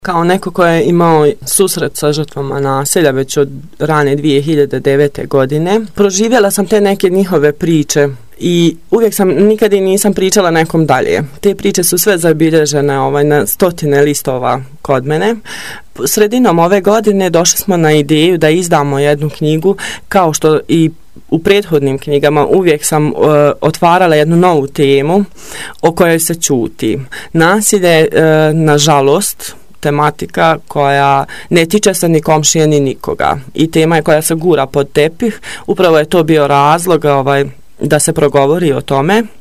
Kao neko ko je imao susret sa žrtvama nasilja već od rane 2009. godine, proživjela sam te neke njihove priče i uvijek nikad i nisam pričala nekom dalje. Te priče su sve zabilježene na stotine listova kod mene. Sredinom ove godine došli smo na ideju da izdamo jednu knjigu, kao što i u prethodnim knjigama uvijek sam otvarala jednu novu temu o kojoj se ćuti. Nasilje, nažalost, tematika koja ne tiče se ni komšije ni nikoga i tema je koja se gura pod tepih. Upravo je to bio razlog da se progovori o tome.